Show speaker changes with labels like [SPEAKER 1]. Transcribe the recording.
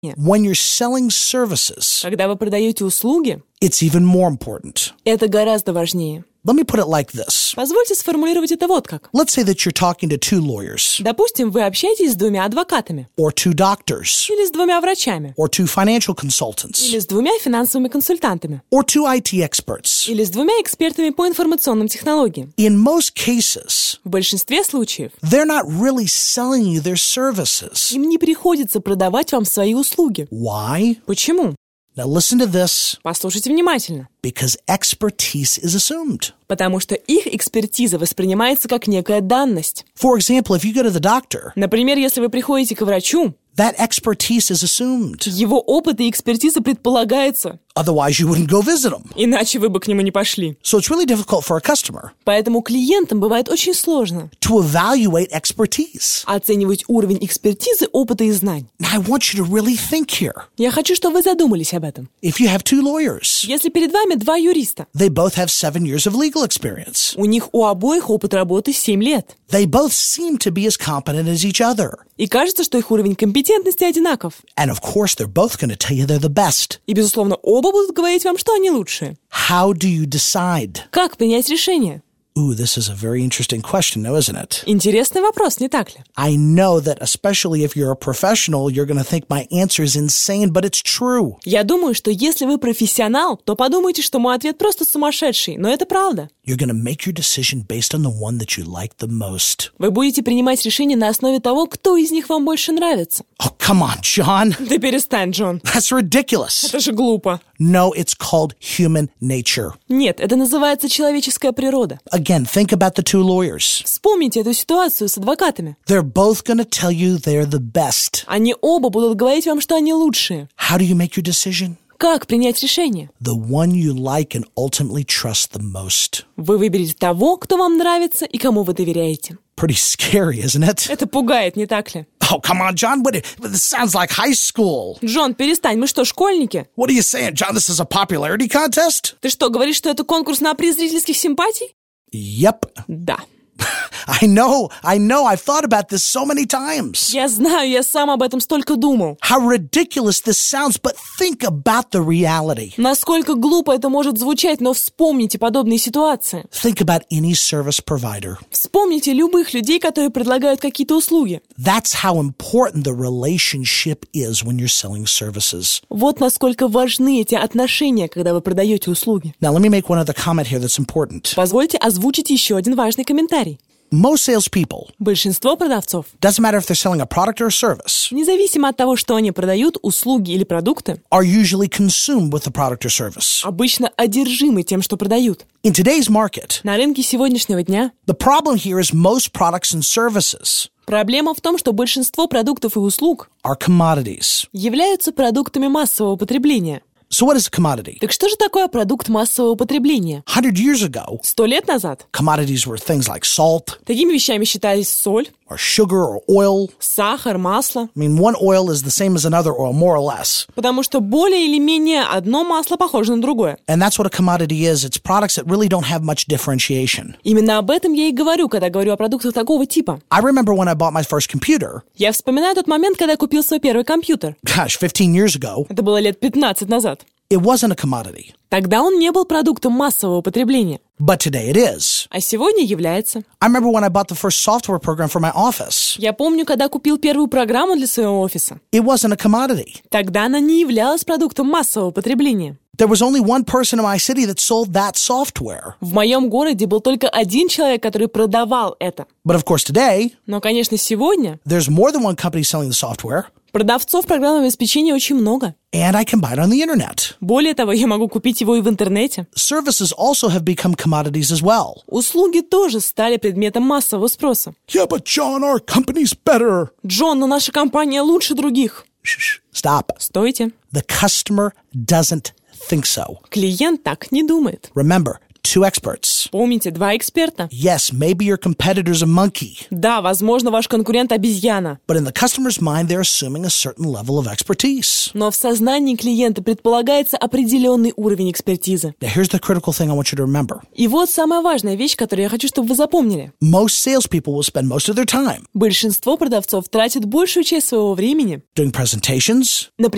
[SPEAKER 1] When you're selling services,
[SPEAKER 2] Когда вы продаете услуги,
[SPEAKER 1] it's even more important.
[SPEAKER 2] это гораздо важнее.
[SPEAKER 1] Let me put it like this.
[SPEAKER 2] Позвольте сформулировать это вот как.
[SPEAKER 1] Let's say that you're talking to two lawyers,
[SPEAKER 2] Допустим, вы общаетесь с двумя адвокатами,
[SPEAKER 1] or two doctors,
[SPEAKER 2] или с двумя врачами,
[SPEAKER 1] or two financial consultants,
[SPEAKER 2] или с двумя финансовыми консультантами,
[SPEAKER 1] or two IT experts.
[SPEAKER 2] или с двумя экспертами по информационным технологиям.
[SPEAKER 1] In most cases,
[SPEAKER 2] В большинстве случаев
[SPEAKER 1] they're not really selling you their services.
[SPEAKER 2] им не приходится продавать вам свои услуги.
[SPEAKER 1] Why?
[SPEAKER 2] Почему?
[SPEAKER 1] Now listen to this,
[SPEAKER 2] Послушайте внимательно.
[SPEAKER 1] because expertise is assumed.
[SPEAKER 2] Потому что их экспертиза воспринимается как некая данность.
[SPEAKER 1] For example, if you go to the doctor,
[SPEAKER 2] Например, если вы приходите к врачу,
[SPEAKER 1] that expertise is assumed.
[SPEAKER 2] его опыт и экспертиза предполагается,
[SPEAKER 1] Otherwise, you wouldn't go visit them.
[SPEAKER 2] иначе вы бы к нему не пошли.
[SPEAKER 1] So it's really difficult for a customer
[SPEAKER 2] Поэтому клиентам бывает очень сложно
[SPEAKER 1] to evaluate expertise.
[SPEAKER 2] оценивать уровень экспертизы, опыта и знаний.
[SPEAKER 1] Now, I want you to really think here.
[SPEAKER 2] Я хочу, чтобы вы задумались об этом.
[SPEAKER 1] If you have two lawyers,
[SPEAKER 2] Если перед вами два юриста,
[SPEAKER 1] they both have 7 years of legal experience.
[SPEAKER 2] у них у обоих опыт работы 7 лет.
[SPEAKER 1] They both seem to be as competent as each other.
[SPEAKER 2] И кажется, что их уровень компетентности одинаков.
[SPEAKER 1] And of course, they're both going to tell you they're the best.
[SPEAKER 2] И, безусловно, оба будут говорить вам, что они лучшие.
[SPEAKER 1] How do you decide?
[SPEAKER 2] Как принять решение?
[SPEAKER 1] Ooh, this is a very interesting question, now, isn't it?
[SPEAKER 2] Интересный вопрос, не так ли?
[SPEAKER 1] I know that especially if you're a professional, you're going to think my answer is insane, but it's true.
[SPEAKER 2] Я думаю, что если вы профессионал, то подумайте, что мой ответ просто сумасшедший, но это правда.
[SPEAKER 1] You're going to make your decision based on the one that you like the most.
[SPEAKER 2] Вы будете принимать решение на основе того, кто из них вам больше нравится.
[SPEAKER 1] Oh, come on, John.
[SPEAKER 2] Да перестань, Джон.
[SPEAKER 1] That's ridiculous.
[SPEAKER 2] Это же глупо.
[SPEAKER 1] No, it's called human nature.
[SPEAKER 2] Нет, это называется человеческая природа.
[SPEAKER 1] Again, think about the two lawyers.
[SPEAKER 2] Вспомните эту ситуацию с адвокатами.
[SPEAKER 1] They're both going to tell you they're the best.
[SPEAKER 2] Они оба будут говорить вам, что они лучшие.
[SPEAKER 1] How do you make your decision?
[SPEAKER 2] Как принять решение?
[SPEAKER 1] The one you like and ultimately trust the most.
[SPEAKER 2] Вы выберете того, кто вам нравится и кому вы доверяете.
[SPEAKER 1] Pretty scary, isn't it?
[SPEAKER 2] Это пугает, не так ли?
[SPEAKER 1] Oh, come on, John. This sounds like high school.
[SPEAKER 2] Джон, перестань, мы что, школьники?
[SPEAKER 1] What are you saying, John? This is a popularity contest?
[SPEAKER 2] Ты что, говоришь, что это конкурс на приз зрительских симпатий?
[SPEAKER 1] Yep.
[SPEAKER 2] Да.
[SPEAKER 1] I know. I've thought about this so many times.
[SPEAKER 2] Я знаю, я сам об этом столько думал.
[SPEAKER 1] How ridiculous this sounds, but think about the reality.
[SPEAKER 2] Насколько глупо это может звучать, но вспомните подобные ситуации.
[SPEAKER 1] Think about any service provider.
[SPEAKER 2] Вспомните любых людей, которые предлагают какие-то услуги.
[SPEAKER 1] That's how important the relationship is when you're selling services.
[SPEAKER 2] Вот насколько важны эти отношения, когда вы продаете услуги.
[SPEAKER 1] Now, let me make one other comment here that's important.
[SPEAKER 2] Позвольте озвучить еще один важный комментарий.
[SPEAKER 1] Most salespeople,
[SPEAKER 2] Большинство продавцов,
[SPEAKER 1] doesn't matter if they're selling a product or a service,
[SPEAKER 2] независимо от того, что они продают, услуги или продукты,
[SPEAKER 1] are usually consumed with the product or service.
[SPEAKER 2] обычно одержимы тем, что продают.
[SPEAKER 1] In today's market,
[SPEAKER 2] На рынке сегодняшнего дня
[SPEAKER 1] the problem here is most products and services
[SPEAKER 2] проблема в том, что большинство продуктов и услуг
[SPEAKER 1] are commodities.
[SPEAKER 2] являются продуктами массового потребления.
[SPEAKER 1] So what is a commodity?
[SPEAKER 2] Так что же такое продукт массового потребления?
[SPEAKER 1] 100 years ago,
[SPEAKER 2] 100 лет назад
[SPEAKER 1] commodities were things like salt
[SPEAKER 2] такими вещами считались соль,
[SPEAKER 1] or sugar or oil.
[SPEAKER 2] сахар, масло,
[SPEAKER 1] I mean, one oil is the same as another oil, more or less.
[SPEAKER 2] потому что более или менее одно масло похоже на другое.
[SPEAKER 1] And that's what a commodity is. It's products that really don't have much differentiation.
[SPEAKER 2] Именно об этом я и говорю, когда говорю о продуктах такого типа.
[SPEAKER 1] I remember when I bought my first computer,
[SPEAKER 2] Я вспоминаю тот момент, когда я купил свой первый компьютер.
[SPEAKER 1] gosh, 15 years ago,
[SPEAKER 2] Это было лет 15 назад.
[SPEAKER 1] it wasn't a commodity.
[SPEAKER 2] Тогда он не был продуктом массового потребления,
[SPEAKER 1] But today it is.
[SPEAKER 2] а сегодня является.
[SPEAKER 1] I remember when I bought the first software program for my office.
[SPEAKER 2] Я помню, когда купил первую программу для своего офиса.
[SPEAKER 1] It wasn't a commodity.
[SPEAKER 2] Тогда она не являлась продуктом массового потребления.
[SPEAKER 1] There was only one person in my city that sold that software.
[SPEAKER 2] В моем городе был только один человек, который продавал это.
[SPEAKER 1] But of course today,
[SPEAKER 2] Но, конечно, сегодня
[SPEAKER 1] there's more than one company selling the software,
[SPEAKER 2] продавцов программного обеспечения очень много.
[SPEAKER 1] and I can buy it on the internet.
[SPEAKER 2] Более того, я могу купить его и в интернете.
[SPEAKER 1] Services also have become commodities as well.
[SPEAKER 2] Услуги тоже стали предметом массового спроса.
[SPEAKER 1] Yeah, but John, our company's better.
[SPEAKER 2] Джон, но наша компания лучше других.
[SPEAKER 1] Shh, stop.
[SPEAKER 2] Стойте.
[SPEAKER 1] The customer doesn't think so.
[SPEAKER 2] Клиент так не думает.
[SPEAKER 1] Remember, two experts.
[SPEAKER 2] Помните, два эксперта.
[SPEAKER 1] Yes, maybe your competitor's a monkey,
[SPEAKER 2] Да, возможно, ваш конкурент обезьяна.
[SPEAKER 1] but in the customer's mind, they're assuming a certain level of expertise.
[SPEAKER 2] Но в сознании клиента предполагается определенный уровень экспертизы.
[SPEAKER 1] Now, here's the critical thing I want you to remember.
[SPEAKER 2] И вот самая важная вещь, которую я хочу, чтобы вы запомнили.
[SPEAKER 1] Most salespeople will spend most of their time
[SPEAKER 2] Большинство продавцов тратит большую часть своего времени
[SPEAKER 1] doing presentations,
[SPEAKER 2] на